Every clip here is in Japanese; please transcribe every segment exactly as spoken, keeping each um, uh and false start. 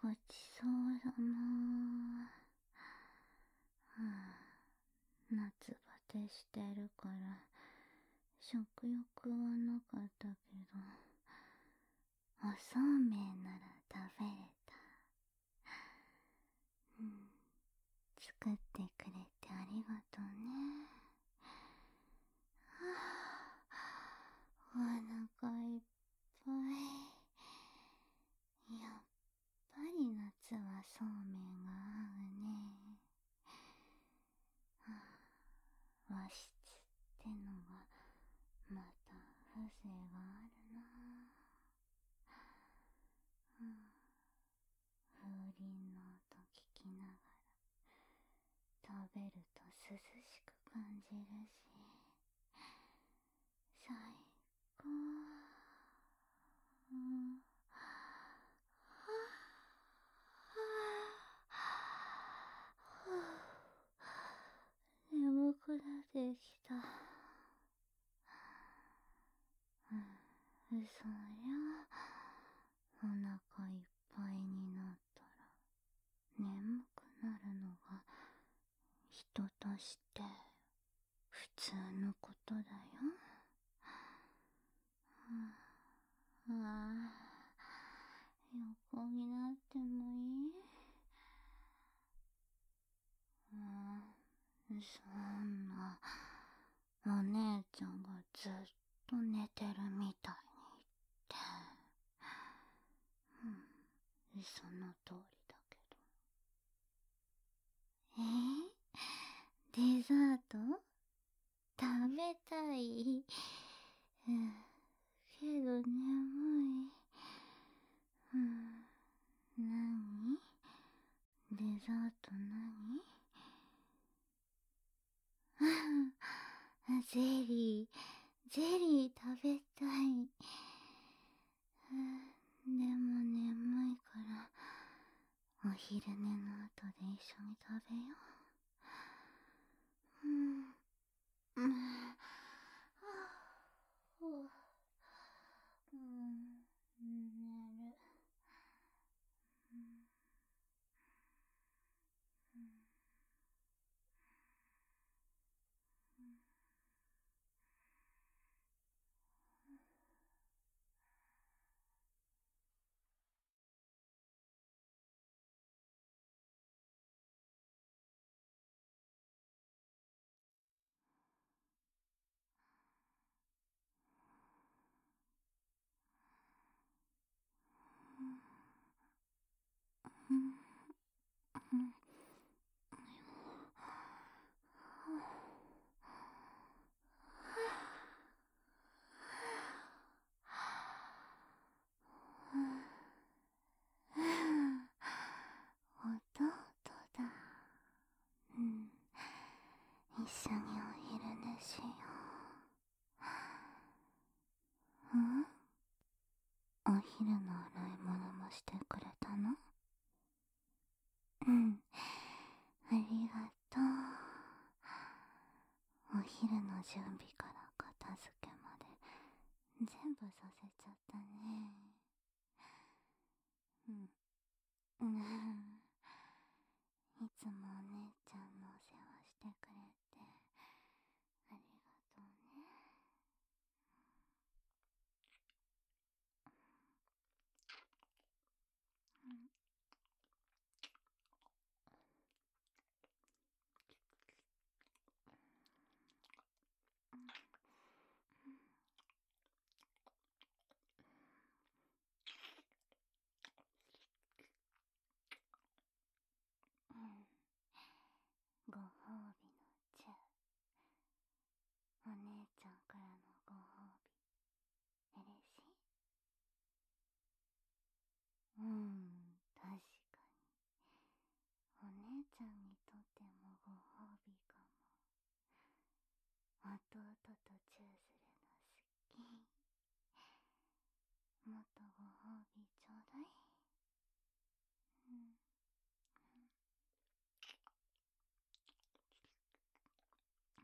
ごちそうだな。はあ、夏バテしてるから食欲はなかったけど、おそうめんなら食べれた。うん、作ってくれてありがとうね。はあ、お腹いっぱい。やっぱり夏はそうめんが合うね。はあ、和室ってのがまた風情があるな。うん、風鈴の音聞きながら食べると涼しく感じるし、最高。うん、はあ、眠くなってきた。うん、そりゃお腹いっぱいになったら眠くなるのが人として普通のことだよ。ああ、横になってもいい？ああ、そんな、お姉ちゃんがずっと寝てるみたいに言って。うん、その通りだけど。えー、デザート食べたい。うん、けど眠い。うん、何？デザート何？ゼリー、ゼリー食べたい。うん、でも眠いから、お昼寝の後で一緒に食べよう。うん、うん、はぁ、うん、寝る。うん、うん、うん、うん、弟だ。うん、一緒にお昼寝しよう。うん、お昼の洗い物もしてくれたの？うん、ありがとう。お昼の準備から片付けまで全部させちゃったね。うん、うん、いつもお姉ちゃんのお世話してくれてありがとうね。うん、うん、ご褒美のチュー。お姉ちゃんからのご褒美、嬉しい？うん、確かに。お姉ちゃんにとってもご褒美かも。弟とチューするの好き。もっとご褒美ちょうだい。うん、うん、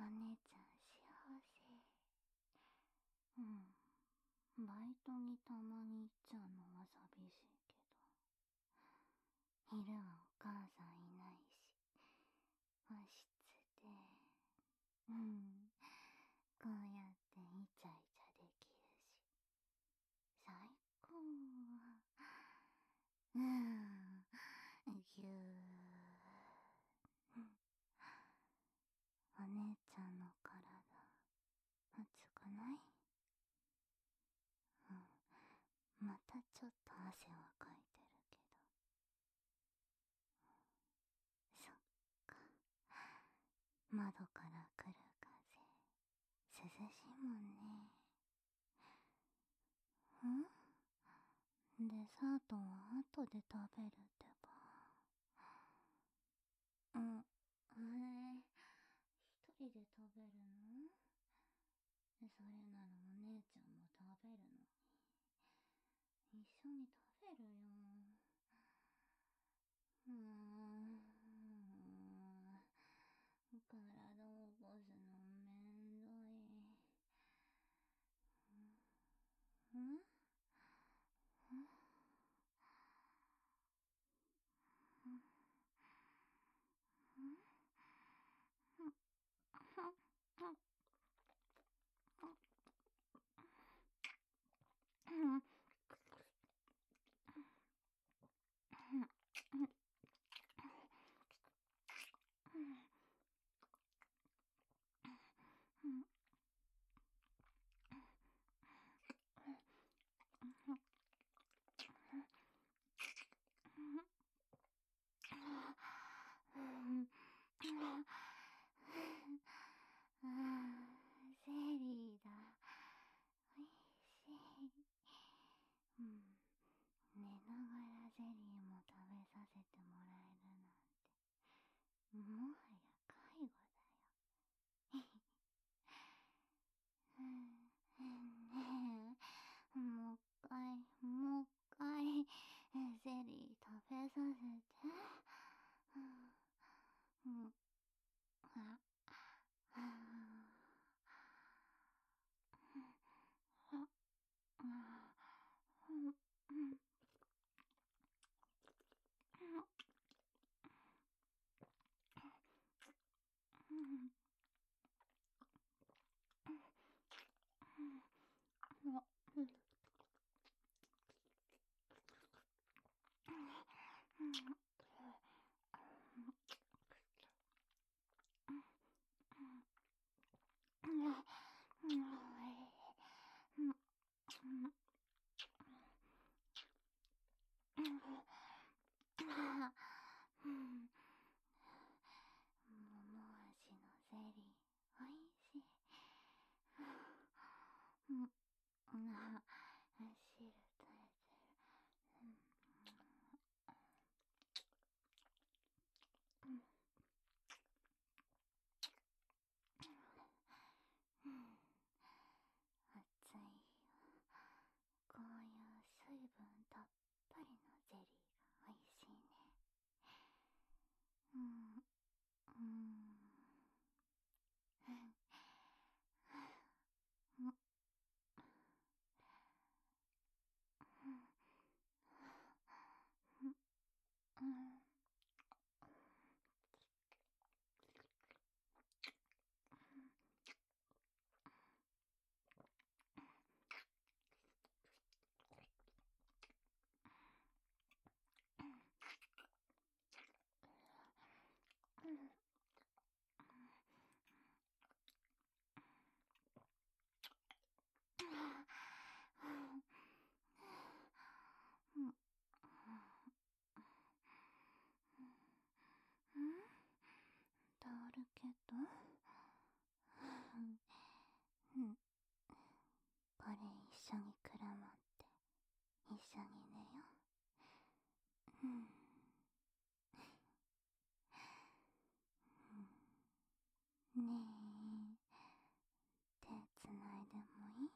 姉ちゃん幸せ。うん。バイトにたまに行っちゃうのは寂しいけど、昼はお母さんいないし、和室で、うん、こうやってイチャイチャできるし、最高。うん、ぎゅー。お姉ちゃんの体、熱くない？うん、またちょっと汗はかいてるけど。そっか。窓から来る風、涼しいもんね。ん？デザートは後で食べるってば。うん。えー、一人で食べるの？それならお姉ちゃんも食べるのに。一緒に食べるよ。うーん。体を起こすのめんどい。うん？あー、ゼリーだ。おいしい。うん。寝ながらゼリーも食べさせてもらえるなんて、もはや介護だよ。ねえ、もう一回、もう一回、ゼリー食べさせて。うん、あ、あ、うん、うん、うん、うん、桃味のゼリー、おいしい。うん、あ、汁垂れてる。うん、うん、暑いよ。こういう水分たっぷりのゼリーがおいしいね。うん、うん、うん、うん、うん、うん、タオルケット？うん、これ一緒にくるまって一緒に寝よう。うん、うん、ねえ、手つないでもい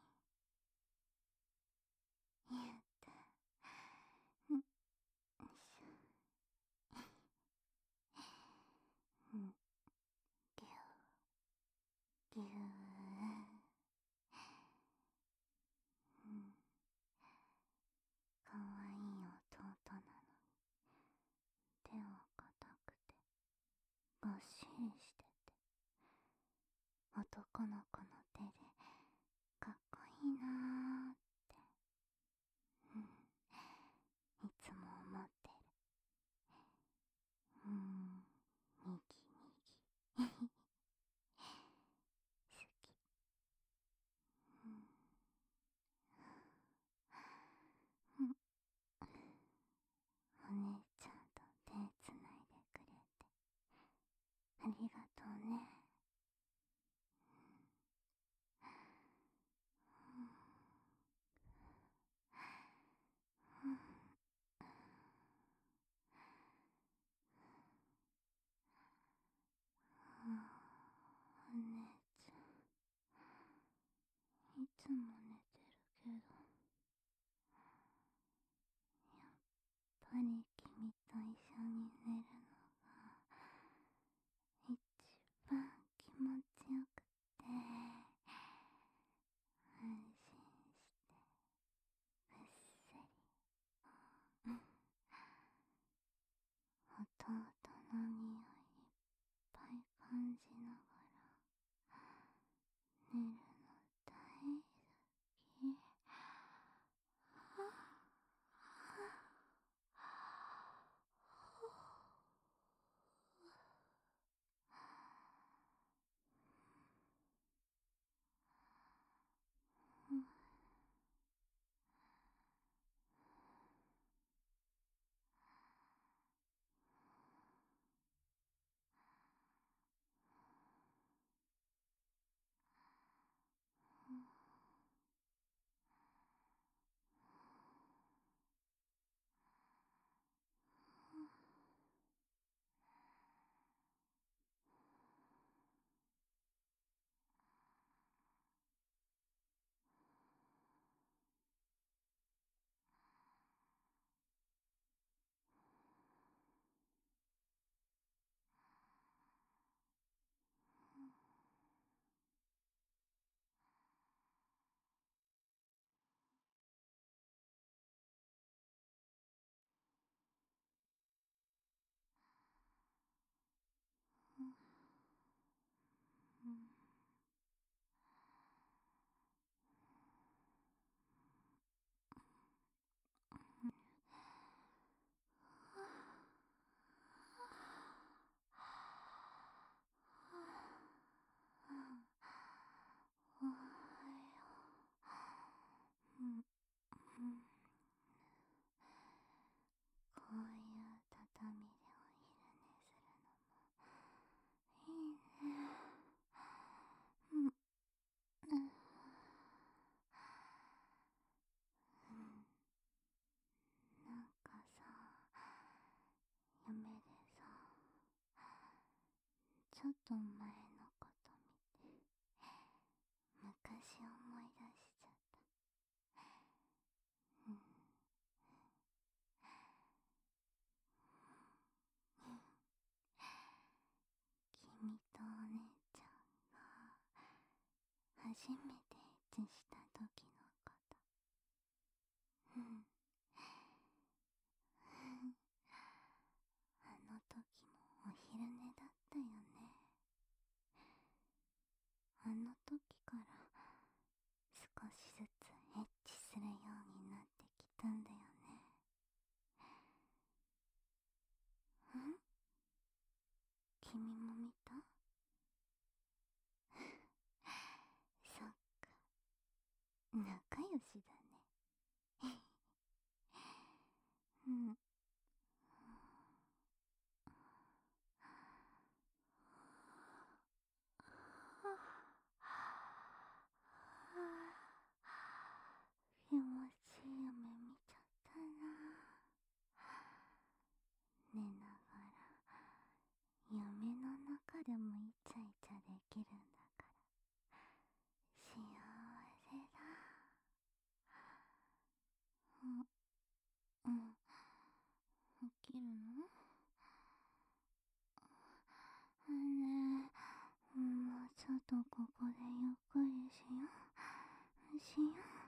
い？やった。うん、よいしょ。うん、ぎゅー。 りしてて、男の子の手でかっこいいなーって、うん、いつも思ってる。うん、右右好き。うんうん、お姉ちゃんと手つないでくれてありがとうね。うんうん、お姉ちゃんいつも寝てるけど、やっぱり君と一緒に寝るのが一番気持ちよくて、安心してぐっすり、うん、弟の匂いいっぱい感じながら寝るの大好き。おはよう。うんうん、こういう畳でお昼寝するのもいいね。うん、うん、うん、なんかさ、夢でさ、ちょっと前のこと見て昔思い出しちゃった。うん、君とお姉ちゃんが初めてエッチした時のこと。うん、あの時もお昼寝だったよね。あの時から少しずつエッチするようになってきたんだよね。ん、君も見た？そっか、仲良しだね。うん、気持ちいい夢見ちゃったな。寝ながら夢の中でもイチャイチャできるんだから幸せだ。うん、うん、起きるの？ねえ、もうちょっとここでゆっくりしようしよう。